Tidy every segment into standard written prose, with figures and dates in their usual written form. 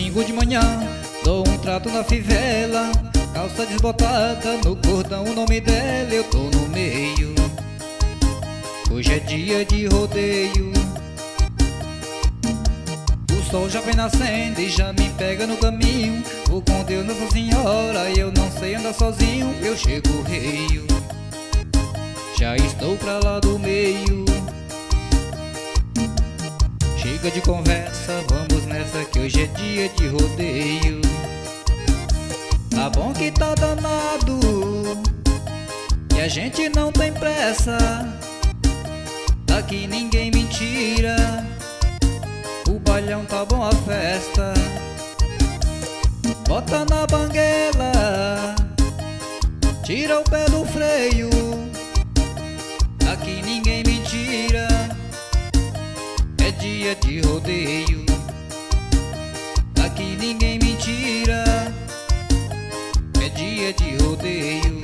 Domingo de manhã, dou um trato na fivela, calça desbotada, no cordão o nome dela, eu tô no meio. Hoje é dia de rodeio. O sol já vem nascendo e já me pega no caminho. Vou com Deus, Nossa Senhora, eu não sei andar sozinho, eu chego reio. Já estou pra lá do meio. Chega de conversa, vamos nessa que hoje é dia de rodeio. Tá bom que tá danado, e a gente não tem pressa. Daqui ninguém me tira, o bailão tá bom, a festa. Bota na banguela, tira o pé do freio. Daqui ninguém me tira, é dia de rodeio. Daqui ninguém me tira, é dia de rodeio.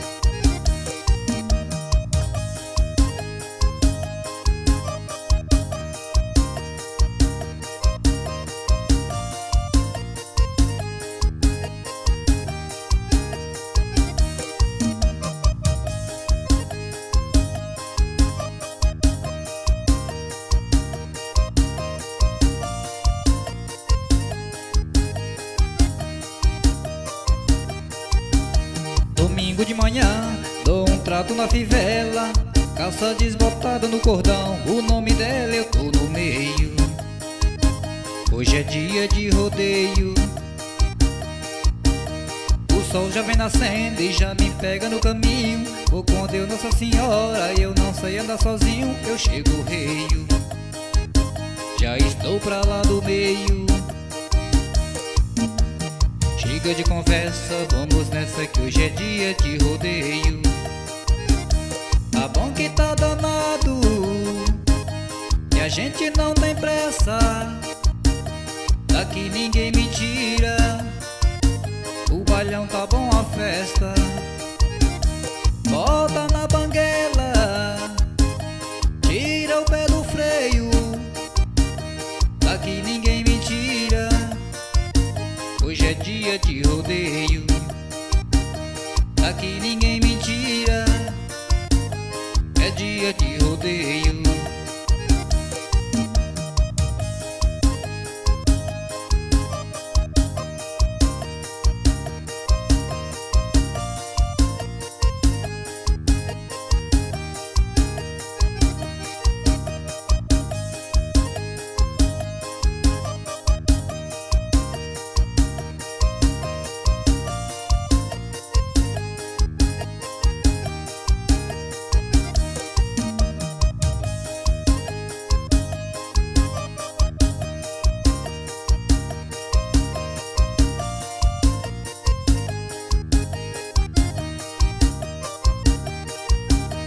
Domingo de manhã, dou um trato na fivela, calça desbotada no cordão, o nome dela eu tô no meio. Hoje é dia de rodeio. O sol já vem nascendo e já me pega no caminho. Vou com Deus, Nossa Senhora, eu não sei andar sozinho, eu chego reio. Já estou pra lá do meio. Chega de conversa, vamos nessa que hoje é dia de rodeio. Tá bom que tá danado, e a gente não tem pressa. Daqui ninguém me tira, o bailão tá bom, a festa. Bota na banguela, tira o pé do freio. Daqui ninguém me tira, hoje é dia de rodeio. Aqui ninguém